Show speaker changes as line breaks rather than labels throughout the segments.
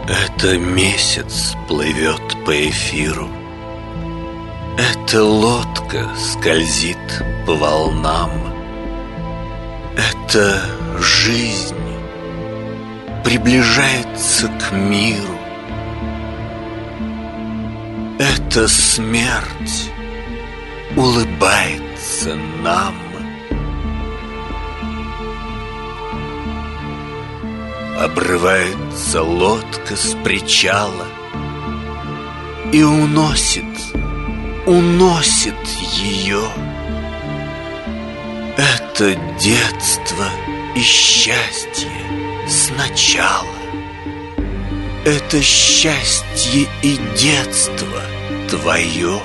Это месяц плывет по эфиру. Эта лодка скользит по волнам. Это жизнь приближается к миру. Это смерть улыбается нам. Обрывается лодка с причала и уносит ее. Это детство и счастье сначала. Это счастье и детство твое.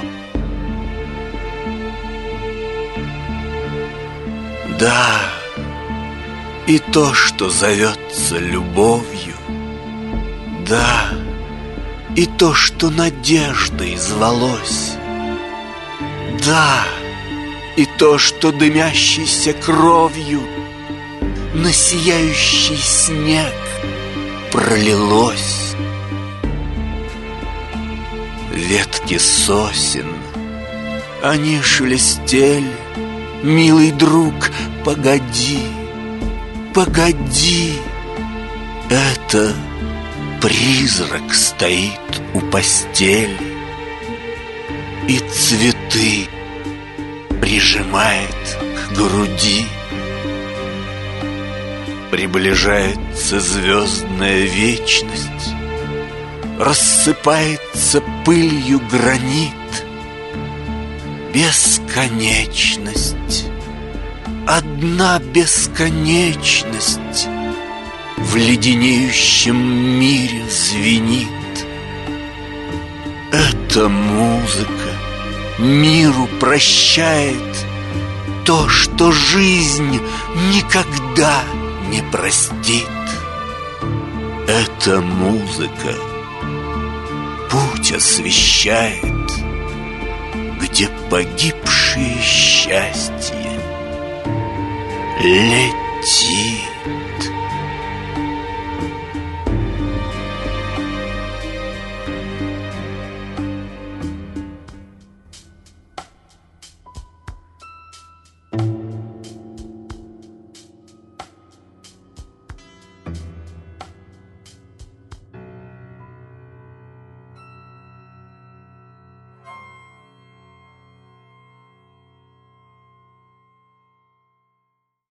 Да, и то, что зовется любовью. Да, и то, что надеждой звалось. Да, и то, что дымящейся кровью на сияющий снег пролилось. Ветки сосен, они шелестели. Милый друг, погоди, погоди. Это призрак стоит у постели и цветы прижимает к груди. Приближается звездная вечность, рассыпается пылью гранит. Бесконечность, одна бесконечность в леденеющем мире звенит. Эта музыка миру прощает то, что жизнь никогда не простит. Эта музыка путь освещает, где погибшее счастье. Лети.